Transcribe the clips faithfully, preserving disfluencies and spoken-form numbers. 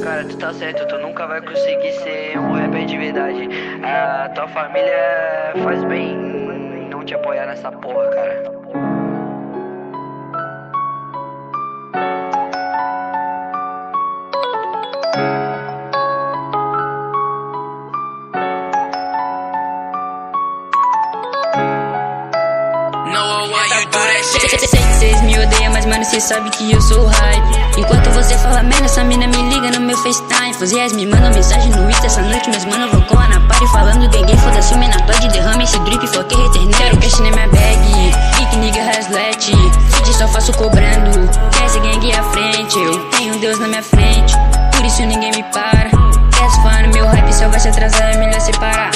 Cara, tu tá certo, tu nunca vai conseguir ser um rapper de verdade. A tua família faz bem em não te apoiar nessa porra, cara. Sei que cês me odeiam, mas mano, cê sabe que eu sou hype. Enquanto você fala merda, essa mina me liga no meu FaceTime. Fazias me mandam mensagem no Insta essa noite, meus mano, vou colar na party falando gangue, foda-se o menatoide, derrama esse drip, foque return. Quero cash na minha bag, big nigga haslet, feed só faço cobrando. Quer ser gangue à frente, eu tenho Deus na minha frente, por isso ninguém me para. Quer se falar no meu hype, só vai se atrasar, é melhor separar.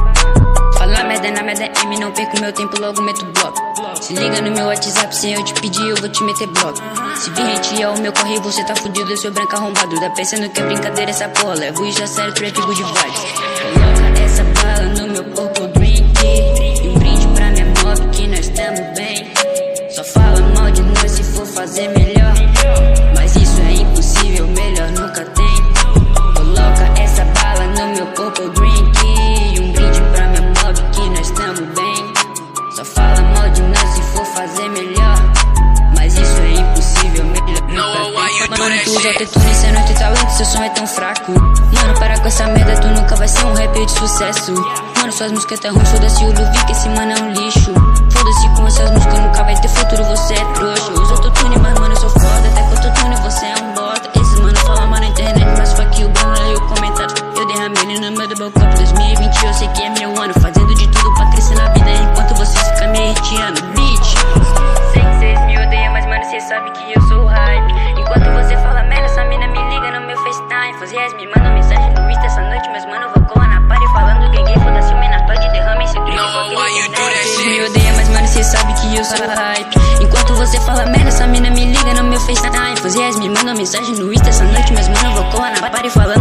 Fala merda na merda M, não perco meu tempo, logo meto bloco. Se liga no meu WhatsApp, se eu te pedir eu vou te meter bloco. Se vir hatear o meu corre, você tá fudido, eu sou branco arrombado. Tá pensando que é brincadeira essa porra, levo isso a sério, trap good vibes. Coloca essa bala no meu purple drink e um brinde pra minha mob que nós tamo bem. Só fala mal de nós se for fazer melhor, mas isso é impossível, melhor nunca tem. Coloca essa bala no meu purple drink e um brinde pra minha mob que nós tamo bem. Só fala mal de nós se for fazer melhor, mas isso é impossível, melhor nunca tem. Mano, tu usa autotune, cê não tem talento, seu som é tão fraco. Mano, para com essa merda, tu nunca vai ser um rapper de sucesso. Mano, suas músicas tá ruim, foda-se o Luvi, que esse mano é um lixo. Foda-se com essas músicas, nunca vai ter futuro, você é trouxa. Usa autotune, mas mano, eu sou foda, até com autotune você é um bota. Esses mano falam mal na internet, mas fuck you, Bruno, aí o comentário. Eu derramei ele no meu double cup dois mil e vinte, eu sei que é meu ano, fazendo de tudo pra crescer na vida, enquanto vocês ficam me hateando, bitch. Sei que cês me odeiam, mas mano, cê sabe que eu sou hype. Enquanto você fala merda, essa mina me liga no meu FaceTime. Fazias me mandam mensagem no Insta essa noite, meus mano, vou colar na party falando gangue, foda-se o menatoide, derrama esse drink. Cês me odeiam, mas mano, cê sabe que eu sou hype. Enquanto você fala merda, essa mina me liga no meu FaceTime. Fazias me mandam mensagem no Insta essa noite, meus mano, vou colar na party falando